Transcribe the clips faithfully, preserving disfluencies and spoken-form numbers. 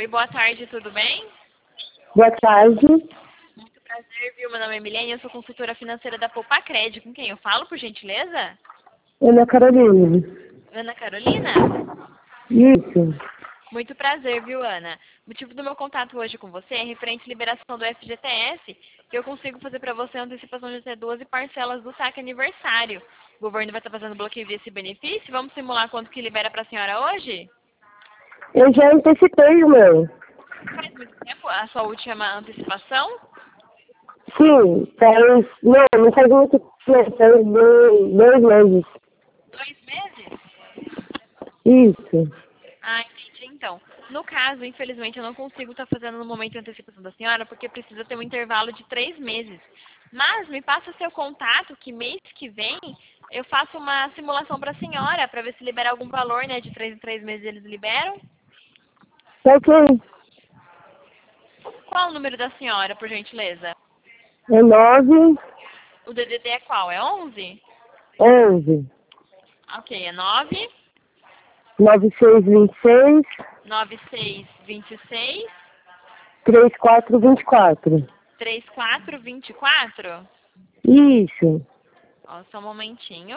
Oi, boa tarde, tudo bem? Boa tarde. Muito prazer, viu? Meu nome é Milene, eu sou consultora financeira da Poupa Crédito. Com quem eu falo, por gentileza? Ana Carolina. Ana Carolina? Isso. Muito prazer, viu, Ana? O motivo do meu contato hoje com você é referente à liberação do F G T S, que eu consigo fazer para você a antecipação de até doze parcelas do saque aniversário. O governo vai estar fazendo bloqueio desse benefício. Vamos simular quanto que libera para a senhora hoje? Eu já antecipei o meu. Faz muito tempo a sua última antecipação? Sim, faz. Não, não faz muito tempo, faz dois, dois meses. Dois meses? Isso. Ah, entendi então. No caso, infelizmente, eu não consigo estar fazendo no momento de antecipação da senhora, porque precisa ter um intervalo de três meses. Mas me passa seu contato, que mês que vem eu faço uma simulação para a senhora, para ver se libera algum valor, né? De três em três meses eles liberam. Tá ok. Qual o número da senhora, por gentileza? É nove, O D D D é qual? É onze? onze, Ok, é nove, nove seis vinte e seis, nove seis vinte e seis, trinta e quatro vinte e quatro. trinta e quatro vinte e quatro. Isso. Ó, só um momentinho.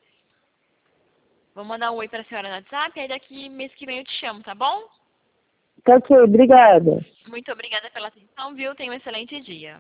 Vou mandar um oi pra senhora no WhatsApp, aí daqui mês que vem eu te chamo, tá bom? Tá ok, obrigada. Muito obrigada pela atenção, viu? Tenha um excelente dia.